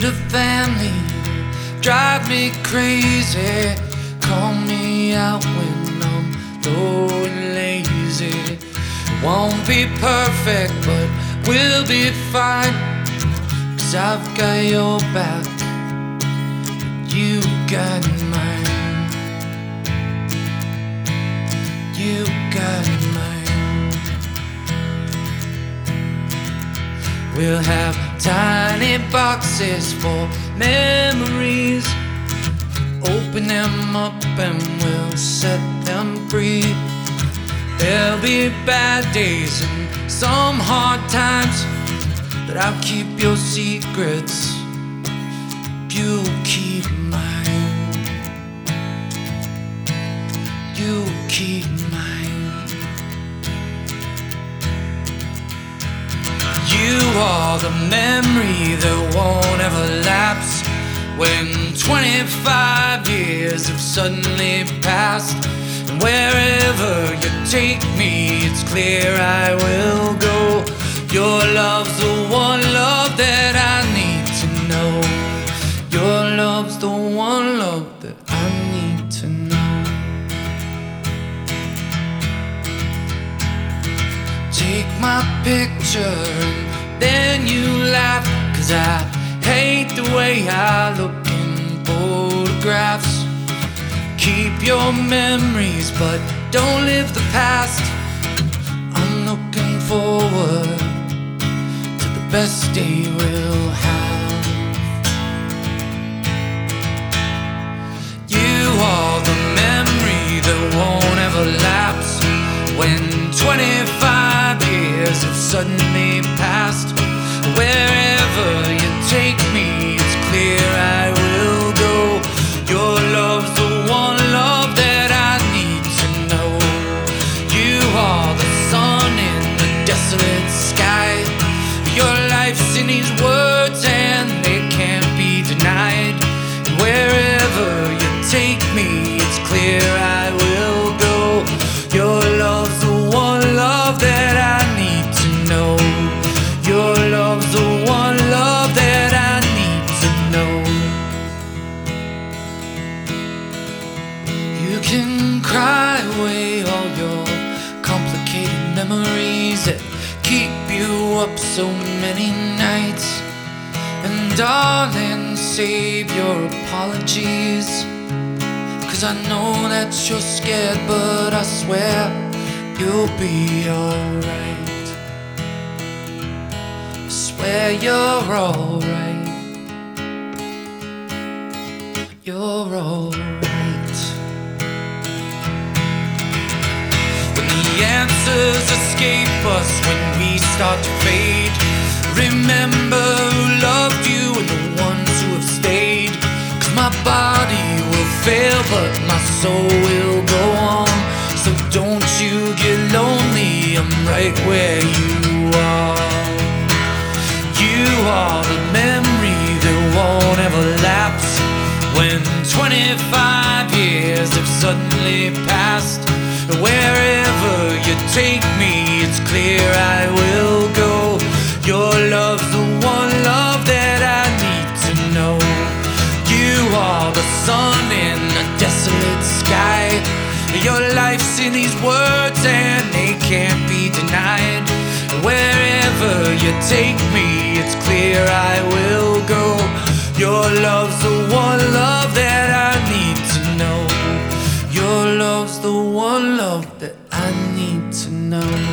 need a family, drive me crazy. Call me out when I'm low and lazy. Won't be perfect, but we'll be fine. 'Cause I've got your back, you got mine. You got mine. We'll have tiny boxes for memories. Open them up and we'll set them free. There'll be bad days and some hard times, but I'll keep your secrets, you keep mine. You keep mine. You are the memory that won't ever lapse. When 25 years have suddenly passed, and wherever you take me, it's clear I will go. Your love's the one love that I need to know. Your love's the one love that I need to know. Take my picture and then you laugh, 'cause I hate the way I look in photographs. Keep your memories, but don't live the past. I'm looking forward to the best day we'll have. You are the memory that won't ever lapse. When 25 years have suddenly passed, wherever you take me, it's clear I will go. Your love's the one love that I need to know. You are the sun in the desolate sky. Your life's in these words and they can't be denied. Wherever you take me, it's clear I will go. Your love's the one love that I need to know. Your love's the one love that I need to know. You can cry away all your complicated memories that keep you up so many nights. And darling, save your apologies, 'cause I know that you're scared, but I swear you'll be alright. Swear you're alright. You're alright. When the answers escape us, when we start to fade, remember who loved you and the ones who have stayed. 'Cause my body will fail, but my soul will go on. So don't you get lonely, I'm right where you are. You are the memory that won't ever lapse. When 25 years have suddenly passed, wherever you take me, it's clear I will go. Your love's the one love that I need to know. You are the sun in a desolate sky. Your life's in these words and they can't be denied. Wherever you take me, it's clear I will go. Your love's the one love that I need to know. Your love's the one love that I need to know.